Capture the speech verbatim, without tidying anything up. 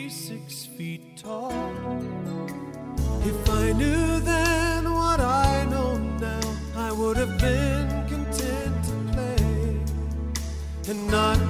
be six feet tall. If I knew then what I know now, I would have been content to play and not